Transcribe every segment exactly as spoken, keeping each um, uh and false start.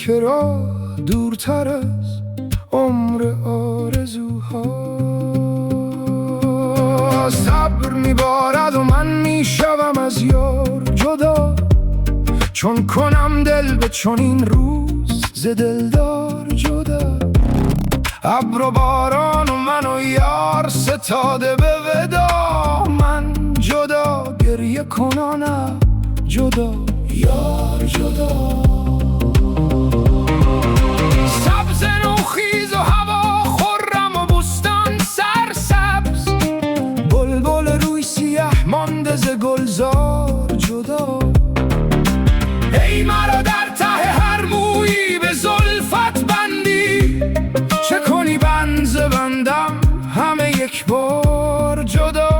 چرا دورتر از عمر آرزوها. صبر میبارد و من میشوم از یار جدا، چون کنم دل به چنین روز ز دلدار جدا. ابر و باران و من و یار ستاده به ودا، من جدا گریه کنانم جدا یار جدا. سبز نوخیز و هوا خرم و بستان سرسبز، بلبل روی سیه مانده ز گلزار جدا. ای مرا در ته هر مویی به زلفت بندی، چه کنی بند ز بندم همه یک بار جدا.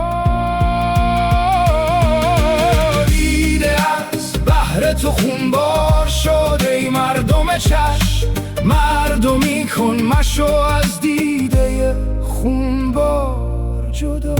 دیده از بحر تو خونبار شد ای مردم چشم، مردمی کن مشو از دیده خونبار جدا.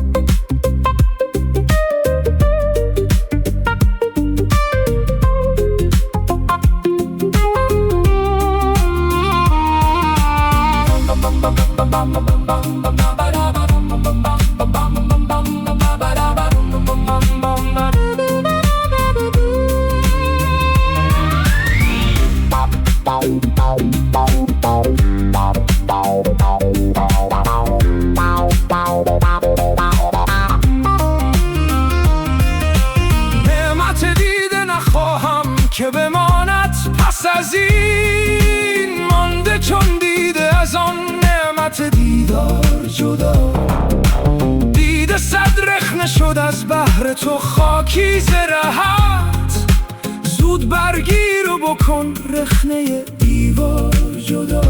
نعمت دیده نخواهم که بماند پس از این، مانده چون دیده از آن نعمت دیدار جدا. دیده صد رخنه شد از بحر تو خاکی ز رهت، زود برگیر و بکن رخنه دیوار جدا.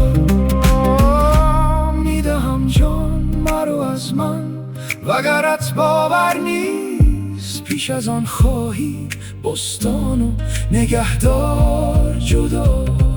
میدهم جان مرو از من وگرت باور نیست، پیش از آن خواهی بستان و نگهدار جدا.